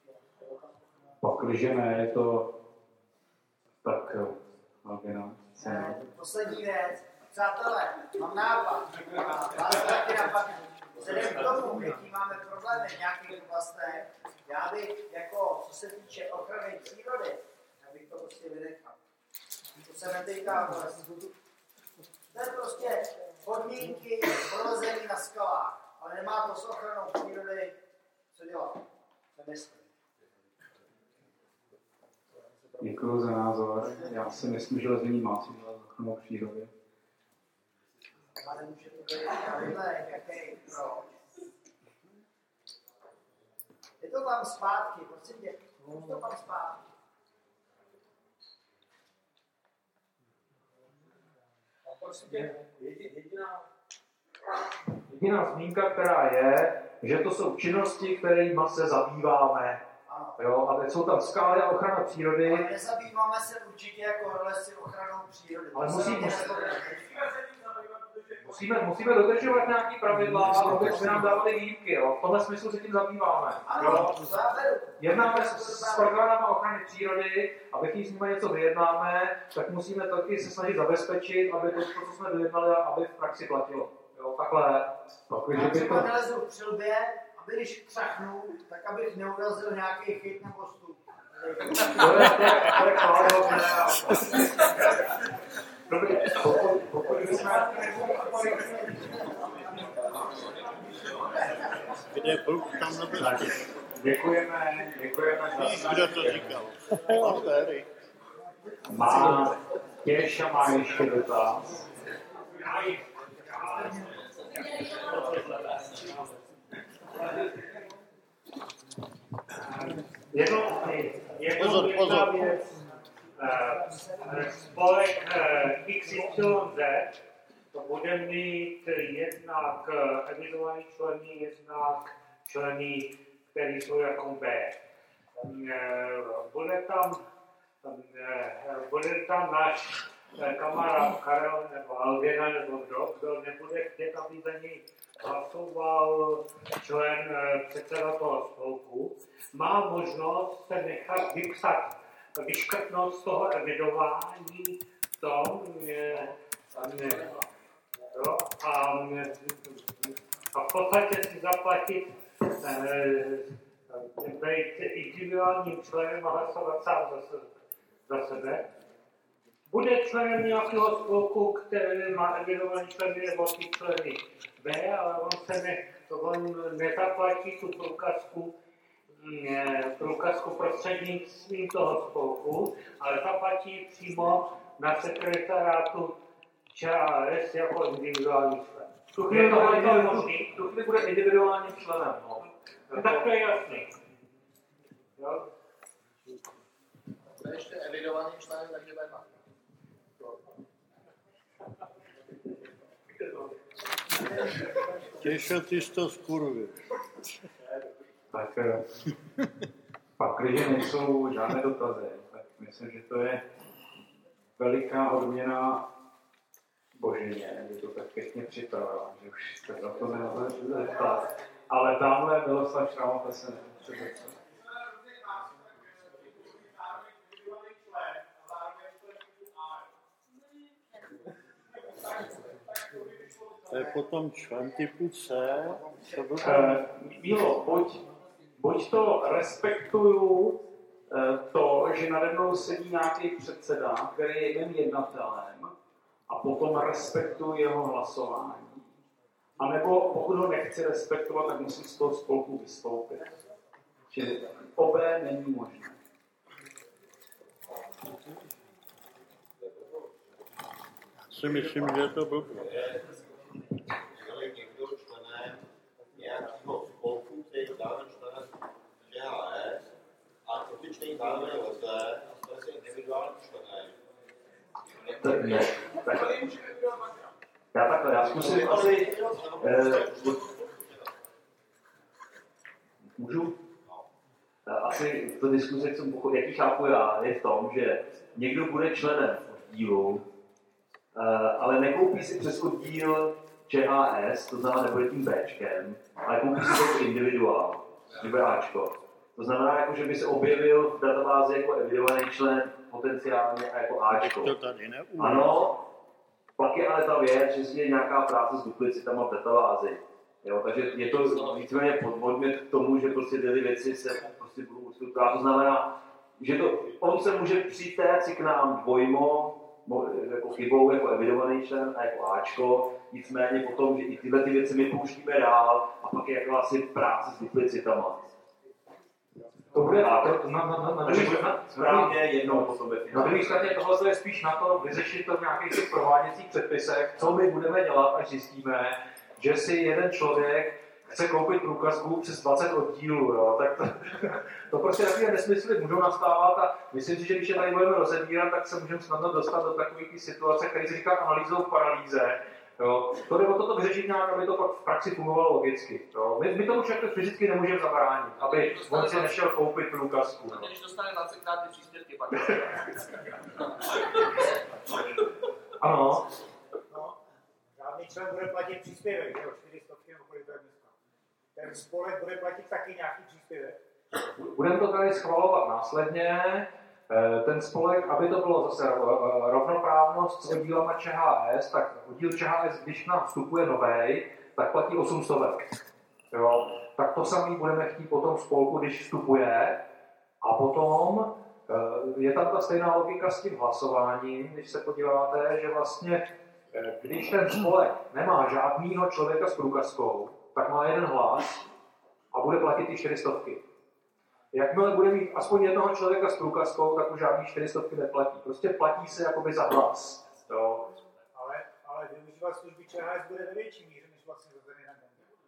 Pakliže ne, je to tak Albina. Poslední věc. Přátelé, mám nápad. Vás taky napadne. Vzhledem k tomu, jaký máme problémy v nějakých oblastech, já bych, jako co se týče ochrany přírody, já bych to prostě vynechal. To se netýká lesů. To je prostě podmínky prolezení na skalách, ale nemá to s ochranou přírody co dělat. Nemyslím. Děkuji za názor. Já si myslím, že lezení má co dělat s ochranou přírody. Ale může to být pravidle, jaký proč. Je to tam zpátky, prosím tě, je to tam zpátky. Prostě jediná zmínka, která je, že to jsou činnosti, kterými se zabýváme. Jo, a teď jsou tam skály a ochrana přírody. Ale nezabýváme se určitě jako lesy ochranou přírody. Ale musíme dodržovat nějaké pravidla, aby se nám dávaly výjimky. Jo. V tomhle smyslu se tím zabýváme. Ano, jednáme s orgánama ochrany přírody a ve chvíli s nimi něco vyjednáme, tak musíme taky se snažit zabezpečit, aby to, co jsme vyjednali, aby v praxi platilo. Jo, takhle. Já třeba nelezu v přilbě, aby když třachnu, tak abych neurazil nějaký chyt nebo stup. To je chválihodné. Pokud jsme... Kde Bruk tam nebyl? Děkujeme za... Kdo to říkal? Má Těša má ještě dotaz. Jedna věc. Spolek XYZ to bude mít jednak evidovaný členy, jednak členy, které jsou jako B. Bude tam náš kamarád Karel nebo Albina nebo kdo nebude chtět, aby za něj hlasoval člen předseda toho spolku, má možnost se nechat vypsat, vyškrtnout z toho evidování a v podstatě si zaplatit být individuálním členem a hlasovat sám za sebe. Bude členem nějakého spolku, který má evidovaný členy nebo ty členy B, ale on nezaplatí tu průkazku prostřednictvím toho spolku, ale zaplatí přímo na sekretariátu ČAS jako individuální člen. Tu chvíli bude individuálním členem. No. Tak to je jasný. Jo? To je ještě evidovaný členem, takže nemá. Těšo, ty jsi to skurvil. Tak pak, když nejsou žádné dotazy, tak myslím, že to je veliká odměna Božině, že to tak pěkně připravila, že už jste za to nezeptat. Ale tamhle Miloslav Šramota se nepředepsal. To je potom člen typu C. Mílo, buď to respektuju to, že nade mnou sedí nějaký předseda, který je jedním jednatelem a potom respektuju jeho hlasování. A nebo pokud ho nechci respektovat, tak musím z toho spolku vystoupit. Čili obé není možné. Si myslím, že je to blbě. Je někdo členem nějakého spolku, který je dále členem ČHS a dotyčný dále leze a stane se individuálním členem. Já zkusím asi... Můžu? Asi to diskuze, jaký chápu já, je v tom, že někdo bude členem oddílu, ale nekoupí si přes oddíl ČHS, to znamená nebude tím Bčkem, ale koupí si to individuál, nebo Ačko. To znamená, jako, že by se objevil v databázi jako evidovaný člen potenciálně a jako Ačko. To tady neumím. Ano, pak je ale ta věc, že je nějaká práce s duplicitama v databázi. Jo, takže je to víceméně podmět k tomu, že prostě tyhle věci se prostě budou uskutečňovat. To znamená, že on se může přitést k nám dvojmo, jako chybou, jako evidovaný člen a jako Ačko, nicméně potom, že i tyhle ty věci my pouštíme dál a pak je jako asi práce s duplicitama. To bude správně jednou potom ve na druhé straně tohle je spíš na to vyřešit to v nějakých těch prováděcích předpisech, co my budeme dělat, až zjistíme, že si jeden člověk chce koupit průkazku přes 20 oddílů, jo? Tak to prostě takové nesmysly můžou nastávat a myslím si, že když je tady budeme rozebírat, tak se můžeme snadno dostat do takových situace, které se říká analýzou v paralýze. Jo? To jde o toto vyřešit nějak, aby to pak v praxi fungovalo logicky. Jo? My tomu člověku fyzicky nemůžeme zabránit, aby on si nešel koupit průkazku. No. Když dostane 20krát ty příspěvky, pak Ano. Žádný člen bude platit příspěvek, jo, 400 nebo kolik to je dneska. Ten spolek bude platit taky nějaký příspěvek. Budeme to tady schvalovat následně. Ten spolek, aby to bylo zase rovnoprávnost s oddílama ČHS, tak oddíl ČHS, když nám vstupuje novej, tak platí 800. Jo? Tak to samý budeme chtít potom spolku, když vstupuje. A potom je tam ta stejná logika s tím hlasováním, když se podíváte, že vlastně když ten spolek nemá žádnýho člověka s průkazkou, tak má jeden hlas a bude platit ty 400. Jakmile bude mít aspoň jednoho člověka s průkazkou, tak už žádný 400 neplatí. Prostě platí se jakoby za hlas. Jo. Ale využívat služby ČHS bude ve větší míře, než vlastně za ten jeden.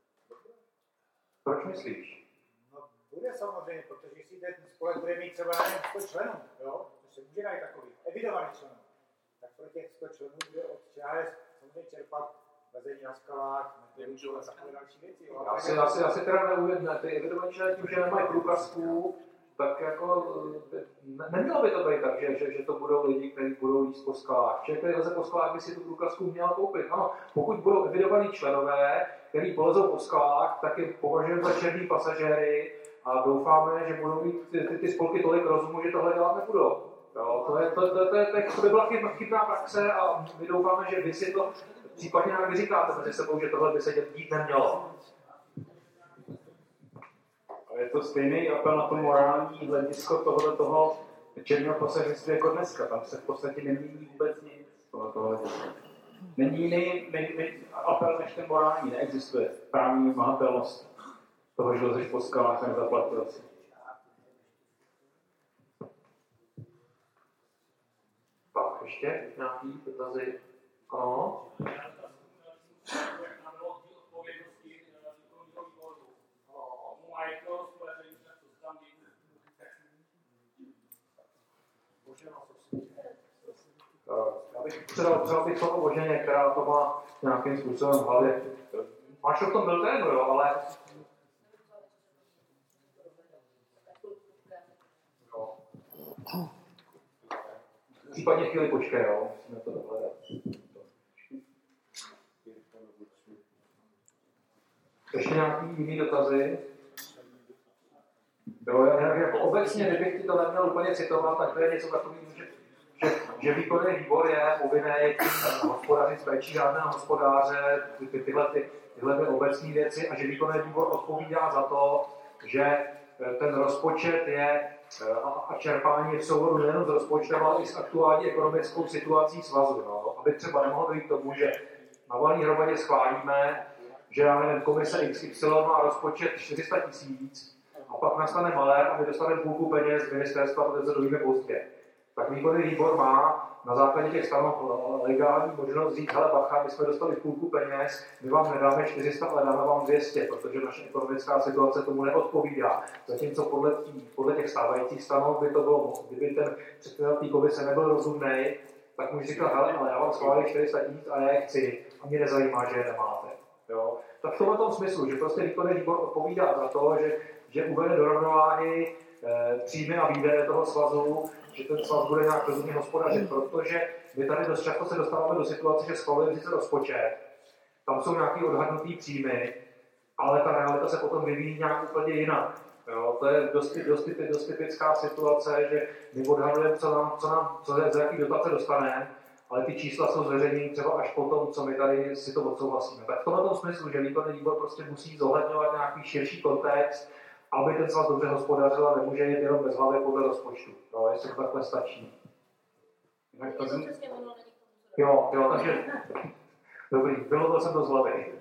Proč myslíš? No bude samozřejmě, protože jestli ten spolek bude mít třeba 100 členů, jo, to se může najít takový, evidovaných členů, tak pro těch 100 členů bude od ČHS samozřejmě čerpat vezení na skalách, nemůžou a takové další věci. Já si teda neuvědne, ty evidovaní členy tím, že nemají průkazku, tak jako nemělo by to být tak, že to budou lidi, kteří budou jíst po skalách. Člověk, který leze po skalách, by si tu průkazku měl koupit. Ano, pokud budou evidovaní členové, kteří polezou po skalách, tak je považujeme za černý pasažéry a doufáme, že budou mít ty spolky tolik rozumu, že tohle dělat nebudou. Jo, to by byla chybná praxe a my doufáme, že vy si to případně nějak vyříkáte mezi sebou, že tohle by se dít nemělo. Ale je to stejný apel na to morální hledisko toho černého pasažerství jako dneska. Tam se v podstatě nemění vůbec nic. Není jiný apel než ten morální. Neexistuje právní vymahatelnost toho, že lezeš po skalách a nezaplatil si. Tak, ještě nějaký dotazy? Ano? Já bych třeba bych slovo o ženě, která to má nějakým způsobem v hlavě. Máš o tom byl ten, jo, ale... Jo. Případně chvíli počkej, jo, musíme to dohledat. Ještě nějaký jiný dotazy? Jo, jako obecně, kdybych ti to neměl úplně citovat, tak to je něco takového, že výkonný výbor je povinný hospodařit s péčí řádného hospodáře, tyhle obecné věci a že výkonný výbor odpovídá za to, že ten rozpočet je a čerpání je v souhodu nejen s rozpočtem, ale i s aktuální ekonomickou situací svazu. No. Aby třeba nemohlo dojít k tomu, že na valné hromadě schválíme, že já nevím, komise XY má rozpočet 400 000 a pak nastane malér a my dostaneme půlku peněz z ministerstva, protože se dovíme pozdě. Tak výkonný výbor má na základě těch stanov legální možnost říct, hele bacha, my jsme dostali půlku peněz, my vám nedáme 400, ale dáme vám 200, protože naše ekonomická situace tomu neodpovídá. Zatímco podle těch stávajících stanov by to bylo, kdyby ten předseda té komise nebyl rozumný, tak může říkat, hele, ale já vám schválím 400 000 a já je chci a mě nezajímá, že je nemáte. Jo? Tak v tomhle smyslu, že prostě výkonný výbor odpovídá za to, že uvede do rovnováhy příjmy a výdaje toho svazu, že ten svaz bude nějak rozumně hospodařit, protože my tady dost často se dostáváme do situace, že schvalujeme sice rozpočet, tam jsou nějaké odhadnuté příjmy, ale ta realita se potom vyvíjí nějak úplně jinak. Jo? To je dost typická situace, že my odhadujeme, za jaký dotace dostaneme, ale ty čísla jsou zveřejněny třeba až po tom, co my tady si to odsouhlasíme. Tak v tomto smyslu, že výkonný výbor prostě musí zohledňovat nějaký širší kontext, aby ten svaz dobře hospodařil a nemůže jít jenom bez hlavy podle rozpočtu. No, jestli to takhle stačí. Jo, takže dobrý, bylo jsem to z hlavy.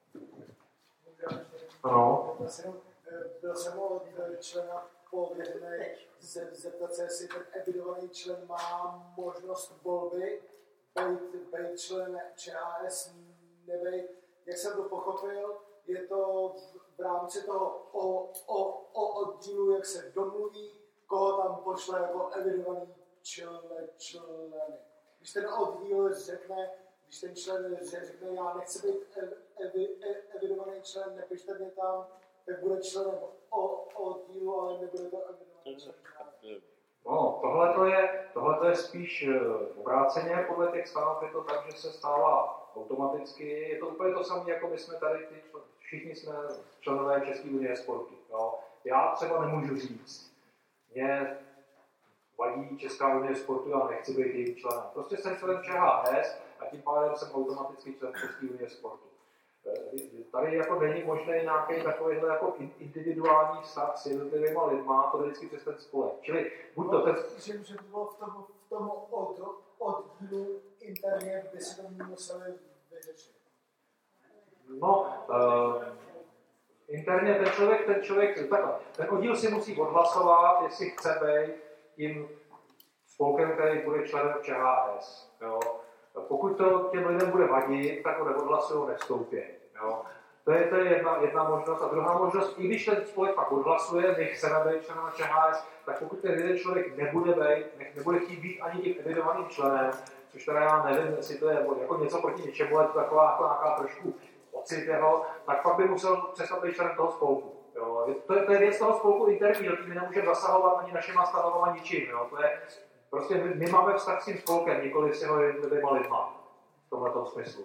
Ano. Byl jsem od člena pověřený zeptat se, jestli ten evidovaný člen má možnost volby být člen ČHS, nebejt. Jak jsem to pochopil, je to v rámci toho oddílu, jak se domluví, koho tam pošle jako evidovaný členy. Když ten oddíl řekne, když ten člen řekne, já nechci být evidovaný člen, nepište mě tam, tak bude členem oddílu, ale nebude to evidovaný člen. No, tohle je spíš obráceně, podle těch stanov je to tak, že se stává automaticky. Je to úplně to samé, jako my jsme tady, všichni jsme členové České unie sportu. Jo. Já třeba nemůžu říct, mě vadí Česká unie sportu, já nechci být jejím členem. Prostě jsem člen ČHS a tím pádem jsem automaticky člen České unie sportu. Tady jako není možné nějaký takovýhle jako individuální vztah s jednotlivýma lidma, to vždycky přes ten spolek. Čili buď to ten... Že to bylo v tom oddílu interně, kde si to museli vyřešit. No, interně ten člověk, takhle, ten oddíl si musí odhlasovat, jestli chce být tím spolkem, který bude členem ČHS. Jo. Pokud to těm lidem bude vadit, tak ho neodhlasují, nevstoupí. Jo. To je jedna možnost. A druhá možnost, i když ten spolek pak odhlasuje, my chceme být členem ČHS, tak pokud ten jeden člověk nebude chtít být ani tím evidovaným členem, což teda já nevím, jestli to je jako něco proti něčemu, ale to taková jako nějaká trošku ocit jeho, tak pak by musel přestat být členem toho spolku. Jo. To je věc toho spolku interního, my nemůžeme zasahovat ani našima stanovama ničím. Jo. To je, prostě my máme vztah s tím spolkem, nikoli s jeho jednotlivýma lidma v tomhletom smyslu.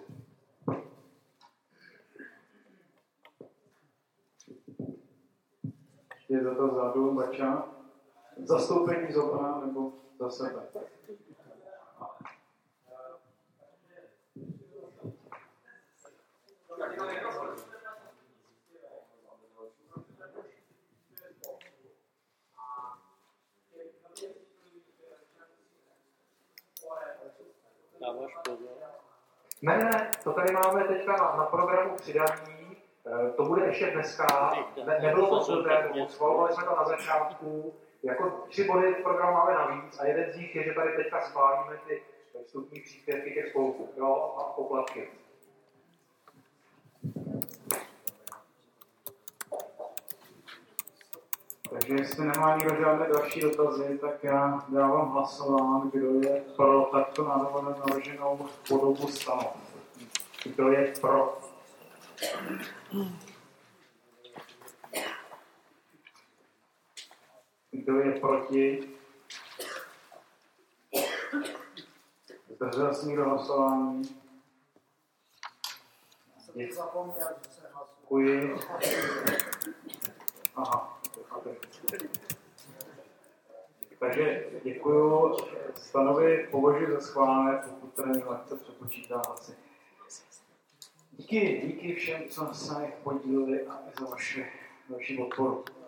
Je za to vzadu Bača. Zastoupení z okna nebo za sebe? Ne, to tady máme teďka na programu přidaní, to bude ještě dneska, nebylo to předem, schvalovali jsme to na začátku, jako 3 body v programu máme navíc a jeden z nich je, že tady teďka schválíme ty vstupní příspěvky ke spolku, jo, a poplatky. Takže jestli nemá nikdo žádné další dotazy, tak já dávám hlasování, kdo je pro takto navrženou podobu stanov. Kdo je pro? Kdo je proti? Zdržel se někdo hlasování? Děkuji. Aha. Takže děkuju. Stanovy považuji za schválené, pokud tady lehce přepočítá hlasy. Díky všem, co se na nich podíleli a za vaši podporu.